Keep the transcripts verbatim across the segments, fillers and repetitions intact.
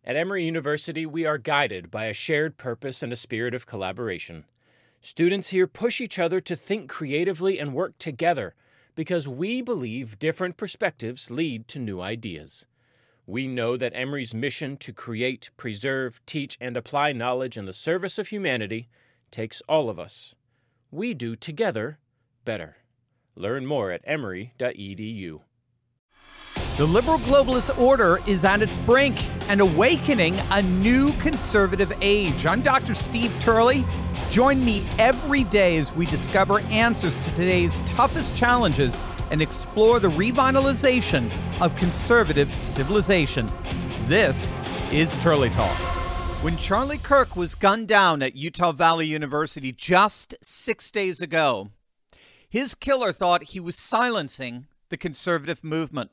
At Emory University, we are guided by a shared purpose and a spirit of collaboration. Students here push each other to think creatively and work together because we believe different perspectives lead to new ideas. We know that Emory's mission to create, preserve, teach, and apply knowledge in the service of humanity takes all of us. We do together better. Learn more at emory dot e d u. The liberal globalist order is at its brink and awakening a new conservative age. I'm Doctor Steve Turley. Join me every day as we discover answers to today's toughest challenges and explore the revitalization of conservative civilization. This is Turley Talks. When Charlie Kirk was gunned down at Utah Valley University just six days ago, his killer thought he was silencing the conservative movement.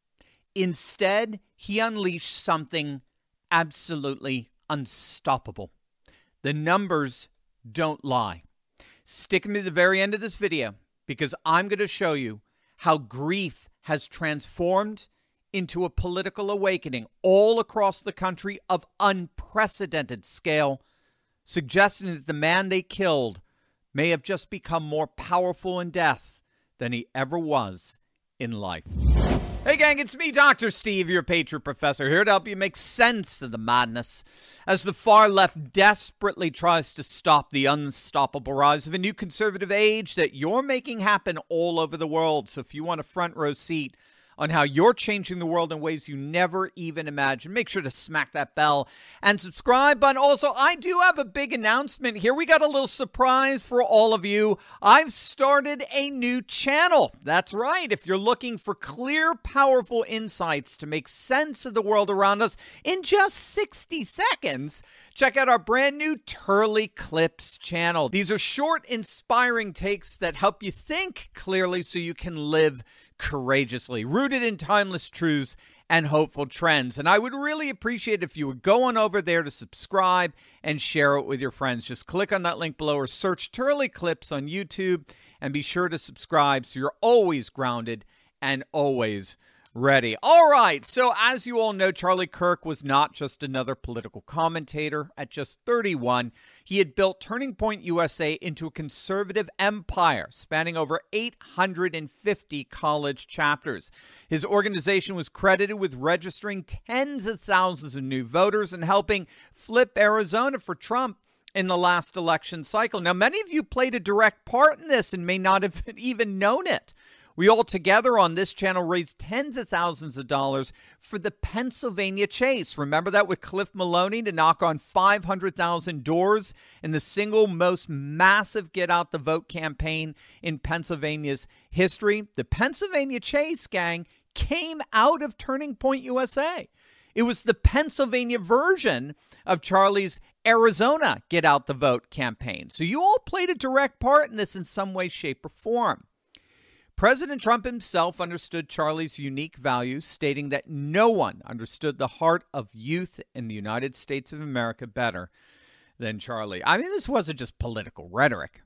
Instead, he unleashed something absolutely unstoppable. The numbers don't lie. Stick me to the very end of this video because I'm going to show you how grief has transformed into a political awakening all across the country of unprecedented scale, suggesting that the man they killed may have just become more powerful in death than he ever was in life. Hey gang, it's me, Doctor Steve, your Patriot Professor, here to help you make sense of the madness as the far left desperately tries to stop the unstoppable rise of a new conservative age that you're making happen all over the world. So if you want a front row seat on how you're changing the world in ways you never even imagined, make sure to smack that bell and subscribe button. Also, I do have a big announcement here. We got a little surprise for all of you. I've started a new channel. That's right. If you're looking for clear, powerful insights to make sense of the world around us in just sixty seconds, check out our brand new Turley Clips channel. These are short, inspiring takes that help you think clearly so you can live courageously, rooted in timeless truths and hopeful trends. And I would really appreciate if you would go on over there to subscribe and share it with your friends. Just click on that link below or search Turley Clips on YouTube and be sure to subscribe so you're always grounded and always ready. All right, so as you all know, Charlie Kirk was not just another political commentator. At just thirty-one, he had built Turning Point U S A into a conservative empire spanning over eight hundred fifty college chapters. His organization was credited with registering tens of thousands of new voters and helping flip Arizona for Trump in the last election cycle. Now, many of you played a direct part in this and may not have even known it. We all together on this channel raised tens of thousands of dollars for the Pennsylvania Chase. Remember that with Cliff Maloney to knock on five hundred thousand doors in the single most massive Get Out the Vote campaign in Pennsylvania's history? The Pennsylvania Chase, gang, came out of Turning Point U S A. It was the Pennsylvania version of Charlie's Arizona Get Out the Vote campaign. So you all played a direct part in this in some way, shape, or form. President Trump himself understood Charlie's unique values, stating that no one understood the heart of youth in the United States of America better than Charlie. I mean, this wasn't just political rhetoric.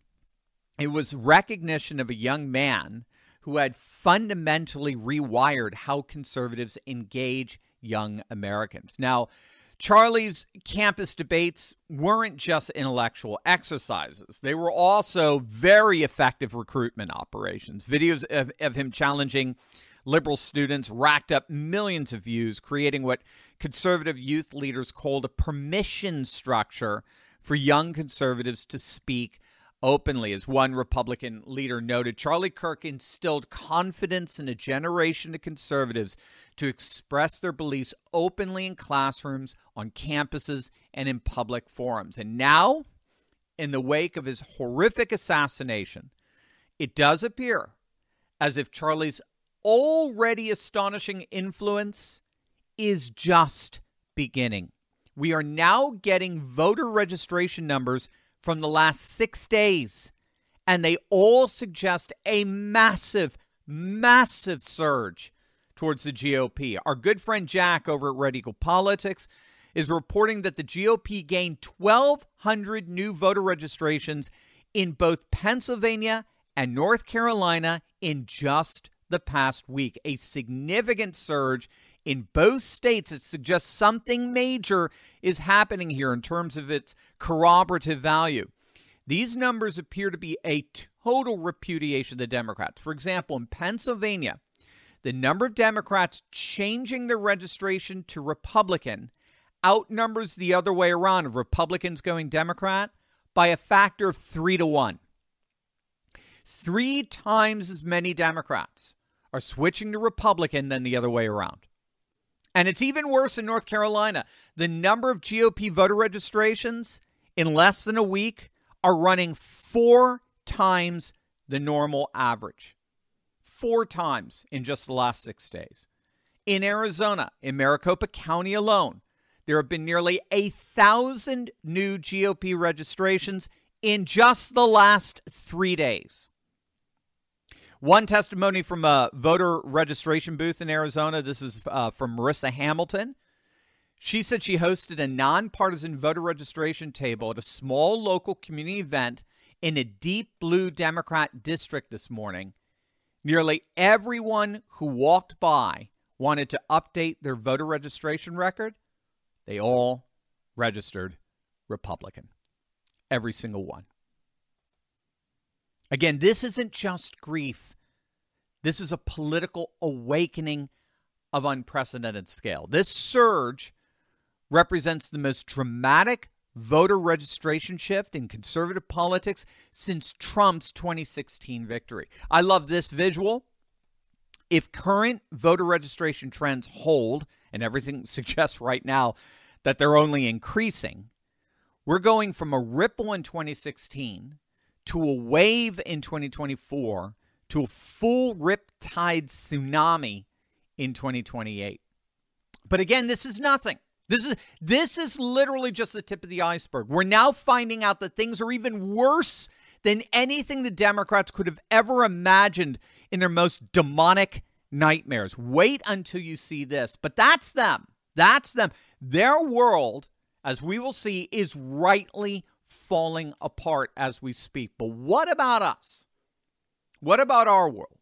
It was recognition of a young man who had fundamentally rewired how conservatives engage young Americans. Now, Charlie's campus debates weren't just intellectual exercises. They were also very effective recruitment operations. Videos of, of him challenging liberal students racked up millions of views, creating what conservative youth leaders called a permission structure for young conservatives to speak openly. As one Republican leader noted, Charlie Kirk instilled confidence in a generation of conservatives to express their beliefs openly in classrooms, on campuses, and in public forums. And now, in the wake of his horrific assassination, it does appear as if Charlie's already astonishing influence is just beginning. We are now getting voter registration numbers from the last six days, and they all suggest a massive, massive surge towards the G O P. Our good friend Jack over at Red Eagle Politics is reporting that the G O P gained twelve hundred new voter registrations in both Pennsylvania and North Carolina in just the past week, a significant surge in both states, it suggests something major is happening here in terms of its corroborative value. These numbers appear to be a total repudiation of the Democrats. For example, in Pennsylvania, the number of Democrats changing their registration to Republican outnumbers the other way around of Republicans going Democrat by a factor of three to one. Three times as many Democrats are switching to Republican than the other way around. And it's even worse in North Carolina. The number of G O P voter registrations in less than a week are running four times the normal average. Four times in just the last six days. In Arizona, in Maricopa County alone, there have been nearly a thousand new G O P registrations in just the last three days. One testimony from a voter registration booth in Arizona. This is uh, from Marissa Hamilton. She said she hosted a nonpartisan voter registration table at a small local community event in a deep blue Democrat district this morning. Nearly everyone who walked by wanted to update their voter registration record. They all registered Republican. Every single one. Again, this isn't just grief. This is a political awakening of unprecedented scale. This surge represents the most dramatic voter registration shift in conservative politics since Trump's twenty sixteen victory. I love this visual. If current voter registration trends hold, and everything suggests right now that they're only increasing, we're going from a ripple in twenty sixteen to a wave in twenty twenty-four to a full riptide tsunami in twenty twenty-eight. But again, this is nothing. This is this is literally just the tip of the iceberg. We're now finding out that things are even worse than anything the Democrats could have ever imagined in their most demonic nightmares. Wait until you see this. But that's them. That's them. Their world, as we will see, is rightly falling apart as we speak. But what about us? What about our world?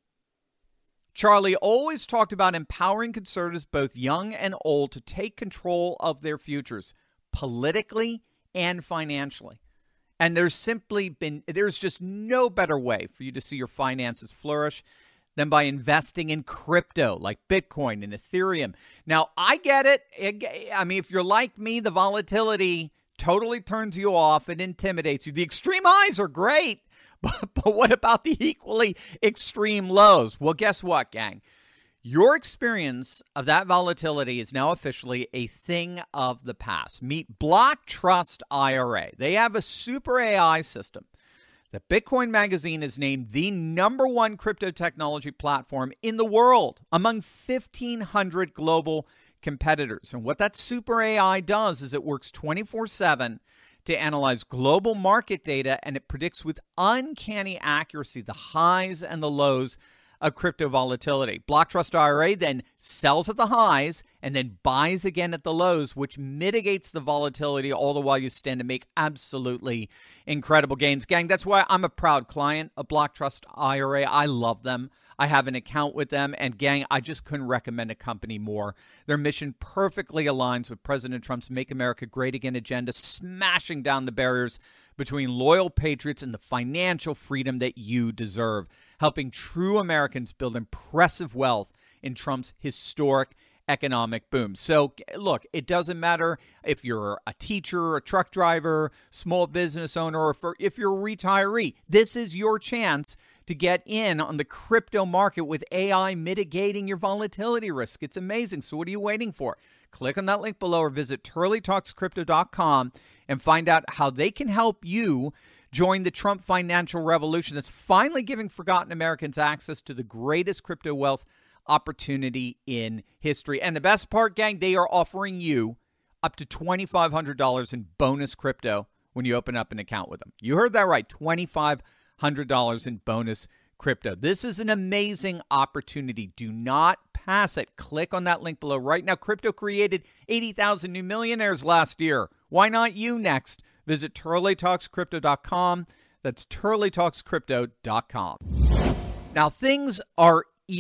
Charlie always talked about empowering conservatives, both young and old, to take control of their futures, politically and financially. And there's simply been, there's just no better way for you to see your finances flourish than by investing in crypto like Bitcoin and Ethereum. Now, I get it. I mean, if you're like me, the volatility totally turns you off. It intimidates you. The extreme highs are great. But, but what about the equally extreme lows? Well, guess what, gang? Your experience of that volatility is now officially a thing of the past. Meet Block Trust I R A. They have a super A I system that Bitcoin Magazine has named the number one crypto technology platform in the world among fifteen hundred global competitors. And what that super A I does is it works twenty-four seven to analyze global market data, and it predicts with uncanny accuracy the highs and the lows of crypto volatility. Block Trust I R A then sells at the highs and then buys again at the lows, which mitigates the volatility, all the while you stand to make absolutely incredible gains. Gang, that's why I'm a proud client of Block Trust I R A. I love them. I have an account with them, and gang, I just couldn't recommend a company more. Their mission perfectly aligns with President Trump's Make America Great Again agenda, smashing down the barriers between loyal patriots and the financial freedom that you deserve, helping true Americans build impressive wealth in Trump's historic economic boom. So, look, it doesn't matter if you're a teacher, a truck driver, small business owner, or if, if you're a retiree. This is your chance to get in on the crypto market with A I mitigating your volatility risk. It's amazing. So what are you waiting for? Click on that link below or visit Turley Talks Crypto dot com and find out how they can help you join the Trump financial revolution that's finally giving forgotten Americans access to the greatest crypto wealth opportunity in history. And the best part, gang, they are offering you up to twenty-five hundred dollars in bonus crypto when you open up an account with them. You heard that right, twenty-five hundred dollars in bonus crypto. This is an amazing opportunity. Do not pass it. Click on that link below right now. Crypto created eighty thousand new millionaires last year. Why not you next? Visit Turley Talks Crypto dot com. That's Turley Talks Crypto dot com. Now, things are even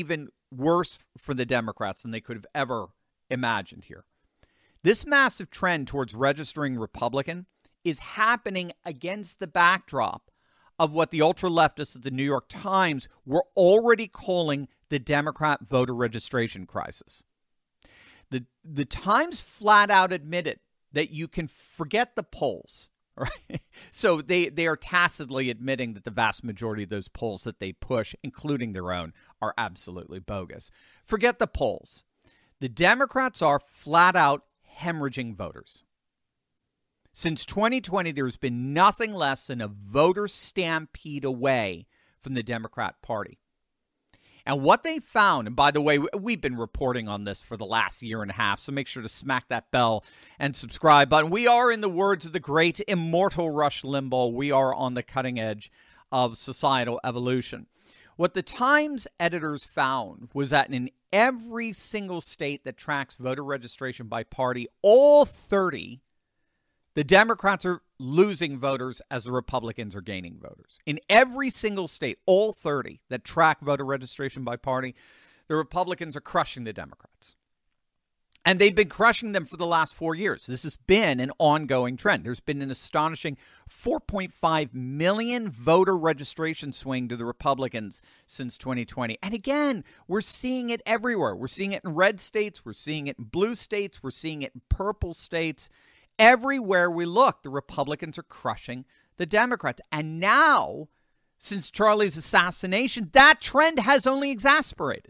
worse for the Democrats than they could have ever imagined here. This massive trend towards registering Republican is happening against the backdrop of what the ultra-leftists at the New York Times were already calling the Democrat voter registration crisis. The, the Times flat out admitted that you can forget the polls. Right? So they, they are tacitly admitting that the vast majority of those polls that they push, including their own, are absolutely bogus. Forget the polls. The Democrats are flat out hemorrhaging voters. Since twenty twenty, there's been nothing less than a voter stampede away from the Democrat Party. And what they found, and by the way, we've been reporting on this for the last year and a half, so make sure to smack that bell and subscribe button. We are, in the words of the great immortal Rush Limbaugh, we are on the cutting edge of societal evolution. What the Times editors found was that in every single state that tracks voter registration by party, all thirty, the Democrats are losing voters as the Republicans are gaining voters. In every single state, all thirty that track voter registration by party, the Republicans are crushing the Democrats. And they've been crushing them for the last four years. This has been an ongoing trend. There's been an astonishing four point five million voter registration swing to the Republicans since twenty twenty. And again, we're seeing it everywhere. We're seeing it in red states. We're seeing it in blue states. We're seeing it in purple states. Everywhere we look, the Republicans are crushing the Democrats. And now, since Charlie's assassination, that trend has only exacerbated.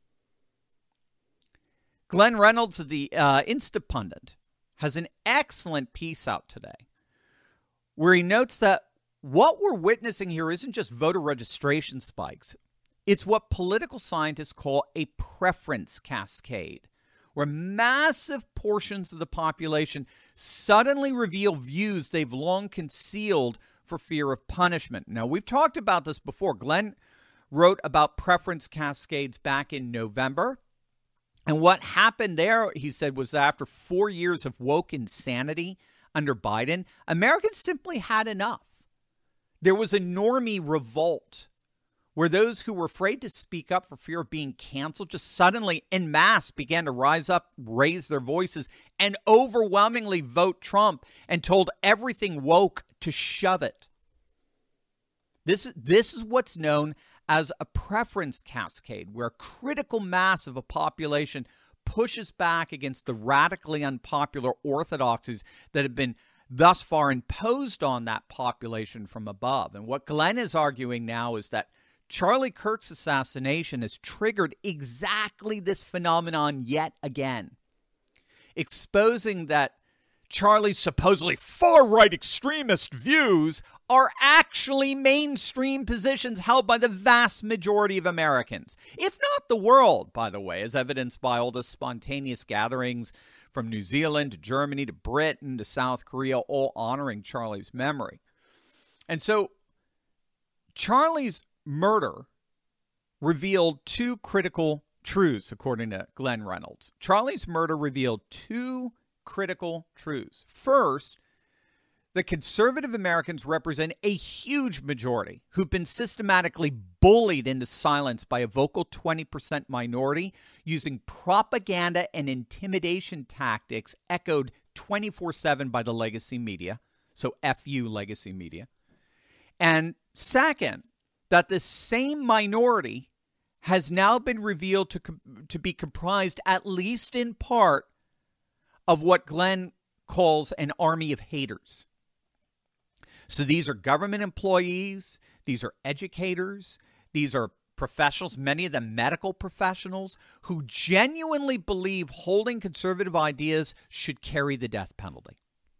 Glenn Reynolds of the uh, Instapundit has an excellent piece out today where he notes that what we're witnessing here isn't just voter registration spikes. It's what political scientists call a preference cascade, where massive portions of the population suddenly reveal views they've long concealed for fear of punishment. Now, we've talked about this before. Glenn wrote about preference cascades back in November. And what happened there, he said, was that after four years of woke insanity under Biden, Americans simply had enough. There was a normie revolt where those who were afraid to speak up for fear of being canceled just suddenly en masse began to rise up, raise their voices, and overwhelmingly vote Trump and told everything woke to shove it. This, this is what's known as a preference cascade, where a critical mass of a population pushes back against the radically unpopular orthodoxies that have been thus far imposed on that population from above. And what Glenn is arguing now is that Charlie Kirk's assassination has triggered exactly this phenomenon yet again, exposing that Charlie's supposedly far-right extremist views are actually mainstream positions held by the vast majority of Americans, if not the world, by the way, as evidenced by all the spontaneous gatherings from New Zealand to Germany to Britain to South Korea, all honoring Charlie's memory. And so Charlie's murder revealed two critical truths, according to Glenn Reynolds. Charlie's murder revealed two critical truths. First, the conservative Americans represent a huge majority who've been systematically bullied into silence by a vocal twenty percent minority using propaganda and intimidation tactics echoed twenty-four seven by the legacy media. So F you, legacy media. And second, that the same minority has now been revealed to, com- to be comprised, at least in part, of what Glenn calls an army of haters. So these are government employees, these are educators, these are professionals, many of them medical professionals, who genuinely believe holding conservative ideas should carry the death penalty.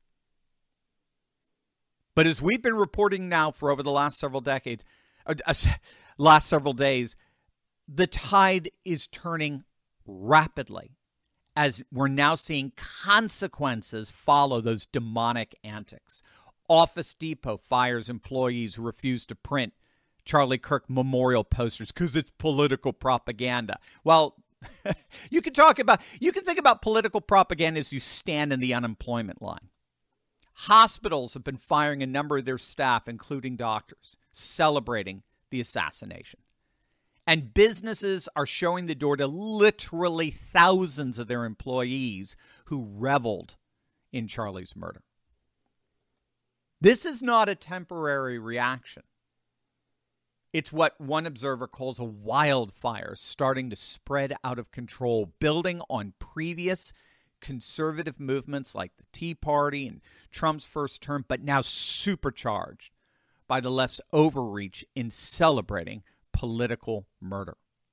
But as we've been reporting now for over the last several decades, uh, last several days, the tide is turning rapidly, as we're now seeing consequences follow those demonic antics. Office Depot fires employees who refuse to print Charlie Kirk memorial posters because it's political propaganda. Well, you can talk about, you can think about political propaganda as you stand in the unemployment line. Hospitals have been firing a number of their staff, including doctors, celebrating the assassination. And businesses are showing the door to literally thousands of their employees who reveled in Charlie's murder. This is not a temporary reaction. It's what one observer calls a wildfire starting to spread out of control, building on previous conservative movements like the Tea Party and Trump's first term, but now supercharged by the left's overreach in celebrating political murder.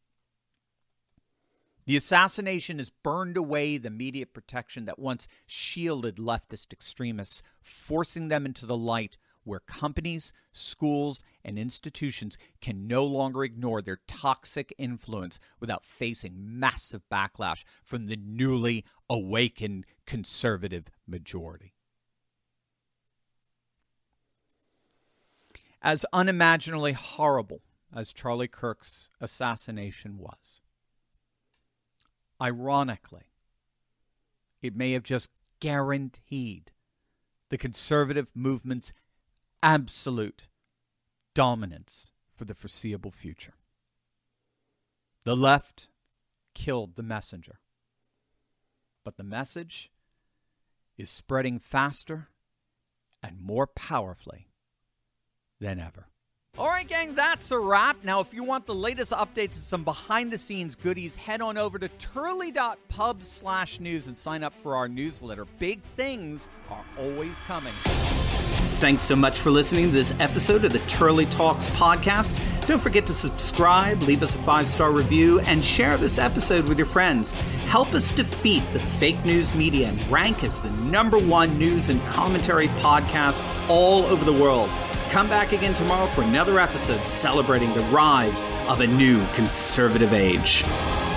The assassination has burned away the media protection that once shielded leftist extremists, forcing them into the light where companies, schools, and institutions can no longer ignore their toxic influence without facing massive backlash from the newly awakened conservative majority. As unimaginably horrible as Charlie Kirk's assassination was, ironically, it may have just guaranteed the conservative movement's absolute dominance for the foreseeable future. The left killed the messenger, but the message is spreading faster and more powerfully than ever. All right, gang, that's a wrap. Now, if you want the latest updates and some behind-the-scenes goodies, head on over to turley.pub slash news and sign up for our newsletter. Big things are always coming. Thanks so much for listening to this episode of the Turley Talks podcast. Don't forget to subscribe, leave us a five-star review, and share this episode with your friends. Help us defeat the fake news media and rank as the number one news and commentary podcast all over the world. Come back again tomorrow for another episode celebrating the rise of a new conservative age.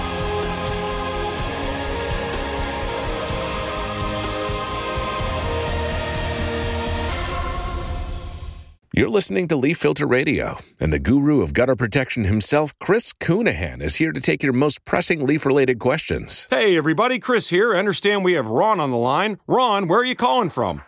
You're listening to Leaf Filter Radio, and the guru of gutter protection himself, Chris Coonahan, is here to take your most pressing leaf-related questions. Hey, everybody, Chris here. I understand we have Ron on the line. Ron, where are you calling from?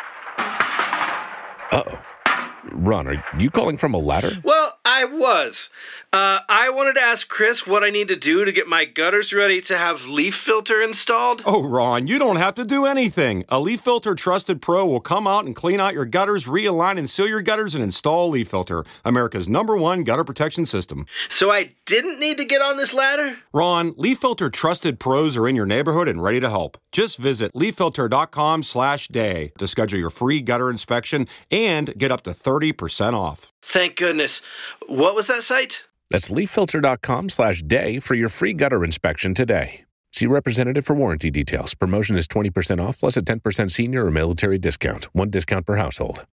Uh-oh. Ron, are you calling from a ladder? Well, I was. Uh, I wanted to ask Chris what I need to do to get my gutters ready to have Leaf Filter installed. Oh, Ron, you don't have to do anything. A Leaf Filter Trusted Pro will come out and clean out your gutters, realign and seal your gutters, and install Leaf Filter, America's number one gutter protection system. So I didn't need to get on this ladder? Ron, Leaf Filter Trusted Pros are in your neighborhood and ready to help. Just visit leaffilter.com slash day to schedule your free gutter inspection and get up to thirty percent off. Thank goodness. What was that site? That's leaffilter.com slash day for your free gutter inspection today. See representative for warranty details. Promotion is twenty percent off plus a ten percent senior or military discount. One discount per household.